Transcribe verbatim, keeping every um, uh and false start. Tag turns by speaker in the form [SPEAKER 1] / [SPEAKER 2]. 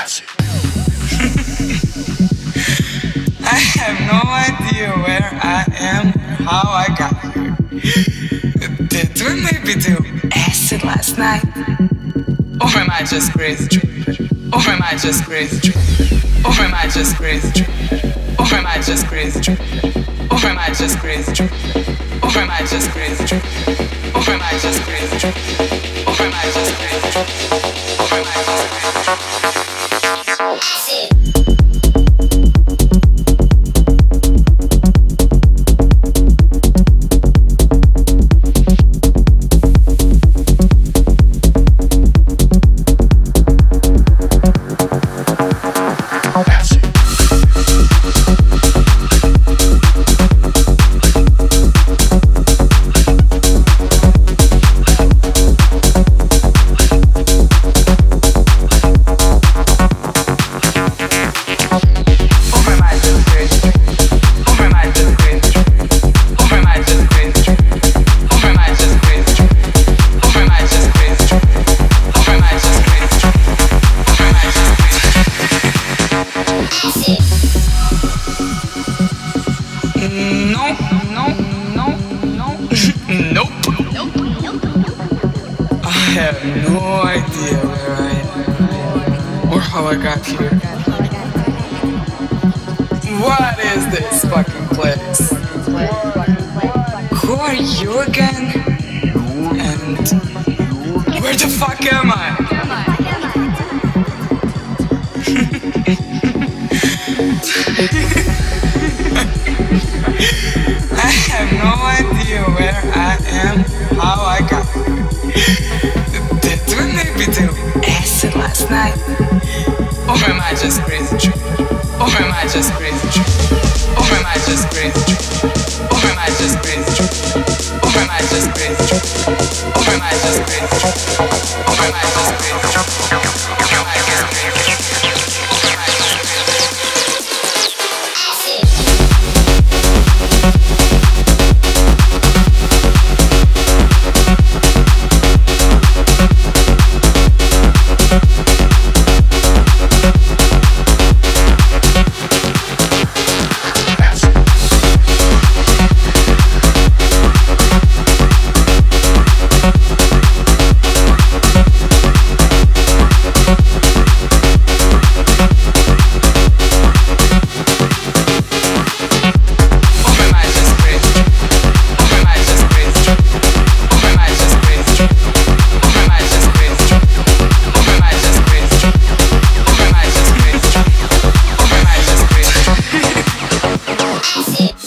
[SPEAKER 1] I have no idea where I am or how I got here. Did we maybe do acid last night? Or am I just crazy? Or am I just crazy? Or am I just crazy? Or am I just crazy? Or am I just crazy? Or am I just crazy? Or am I just crazy? Or am I just crazy? Or am I just crazy? I have no idea where I am or how I got here. What is this fucking place? Who are you again? And where the fuck am I? I have no idea where I am, how I got here. Did we maybe do acid last night? Or am I just crazy? Or am I just crazy? Or am I just crazy? Or am I just crazy? Or am I just crazy? Or am I just crazy? Or am I just crazy? Or am I just crazy?
[SPEAKER 2] It.